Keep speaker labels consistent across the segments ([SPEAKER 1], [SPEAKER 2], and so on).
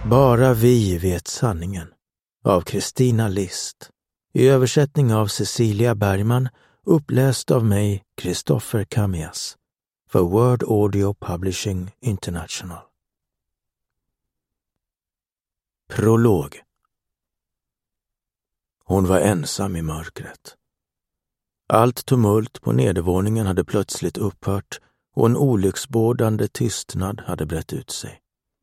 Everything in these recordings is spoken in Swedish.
[SPEAKER 1] Bara vi vet sanningen av Kristina List. I översättning av Cecilia Bergman, uppläst av mig, Christopher Kamias, för Word Audio Publishing International. Prolog. Hon var ensam i mörkret. Allt tumult på nedervåningen hade plötsligt upphört och en olycksbådande tystnad hade brett ut sig.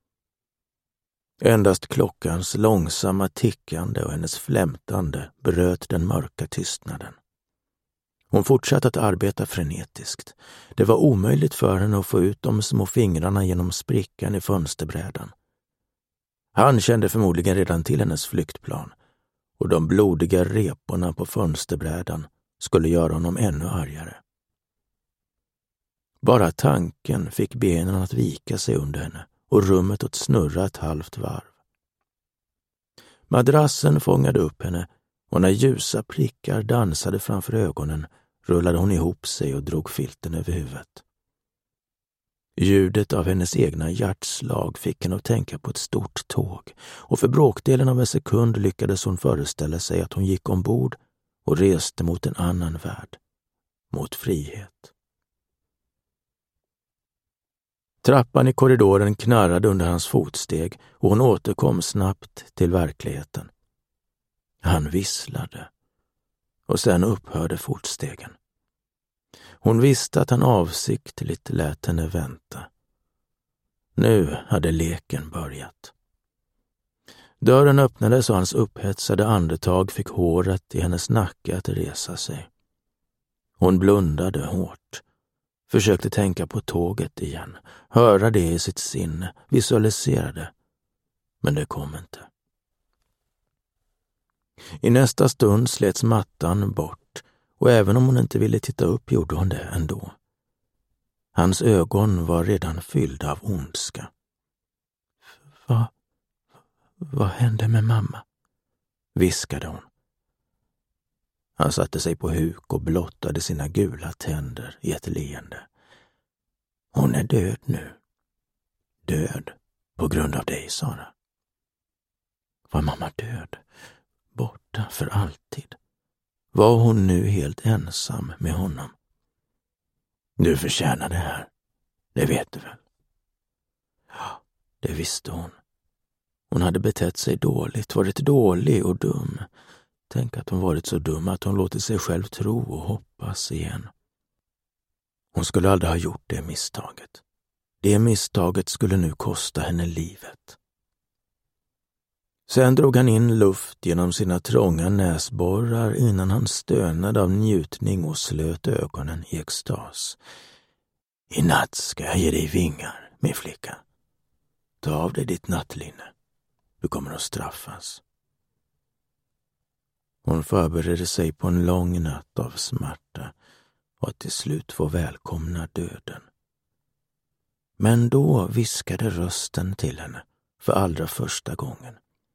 [SPEAKER 1] Endast klockans långsamma tickande och hennes flämtande bröt den mörka tystnaden. Hon fortsatte att arbeta frenetiskt. Det var omöjligt för henne att få ut de små fingrarna genom sprickan i fönsterbrädan. Han kände förmodligen redan till hennes flyktplan, och de blodiga reporna på fönsterbrädan skulle göra honom ännu argare. Bara tanken fick benen att vika sig under henne och rummet att snurra ett halvt varv. Madrassen fångade upp henne, och när ljusa prickar dansade framför ögonen rullade hon ihop sig och drog filten över huvudet. Ljudet av hennes egna hjärtslag fick henne att tänka på ett stort tåg, och för bråkdelen av en sekund lyckades hon föreställa sig att hon gick ombord och reste mot en annan värld, mot frihet. Trappan i korridoren knarrade under hans fotsteg och hon återkom snabbt till verkligheten. Han visslade och sen upphörde fotstegen. Hon visste att han avsiktligt lät henne vänta. Nu hade leken börjat. Dörren öppnades och hans upphetsade andetag fick håret i hennes nacke att resa sig. Hon blundade hårt. Försökte tänka på tåget igen, höra det i sitt sinne, visualisera det. Men det kom inte. I nästa stund slets mattan bort, och även om hon inte ville titta upp gjorde hon det ändå. Hans ögon var redan fyllda av ondska. Vad hände med mamma? Viskade hon. Han satte sig på huk och blottade sina gula tänder i ett leende. Hon är död nu. Död på grund av dig, Sara. Var mamma död? Borta för alltid? Var hon nu helt ensam med honom? Du förtjänar det här. Det vet du väl? Ja, det visste hon. Hon hade betett sig dåligt, varit dålig och dum. Tänk att hon varit så dum att hon låtit sig själv tro och hoppas igen. Hon skulle aldrig ha gjort det misstaget. Det misstaget skulle nu kosta henne livet. Sen drog han in luft genom sina trånga näsborrar innan han stönade av njutning och slöt ögonen i extas. I natt ska jag ge dig vingar, min flicka. Ta av dig ditt nattlinne. Du kommer att straffas. Hon förberedde sig på en lång natt av smärta och att till slut få välkomna döden. Men då viskade rösten till henne för allra första gången.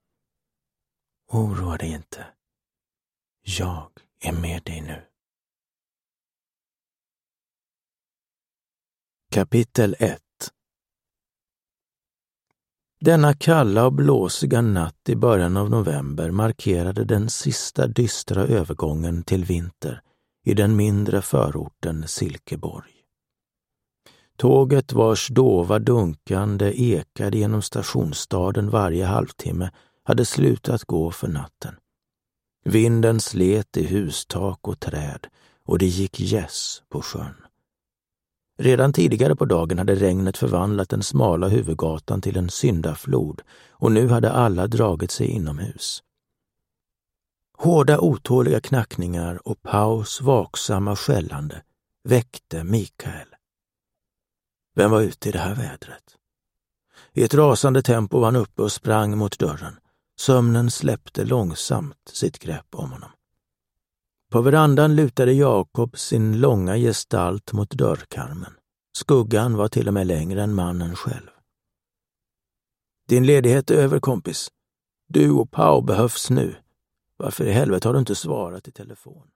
[SPEAKER 1] Oroa dig inte. Jag är med dig nu. Kapitel 1. Denna kalla och blåsiga natt i början av november markerade den sista dystra övergången till vinter i den mindre förorten Silkeborg. Tåget vars dova dunkande ekade genom stationsstaden varje halvtimme hade slutat gå för natten. Vinden slet i hustak och träd och det gick gäss på sjön. Redan tidigare på dagen hade regnet förvandlat den smala huvudgatan till en syndaflod och nu hade alla dragit sig inomhus. Hårda otåliga knackningar och Paus vaksamma skällande väckte Mikael. Vem var ute i det här vädret? I ett rasande tempo var han uppe och sprang mot dörren. Sömnen släppte långsamt sitt grepp om honom. På verandan lutade Jakob sin långa gestalt mot dörrkarmen. Skuggan var till och med längre än mannen själv. Din ledighet är över, kompis. Du och Pau behövs nu. Varför i helvete har du inte svarat i telefon?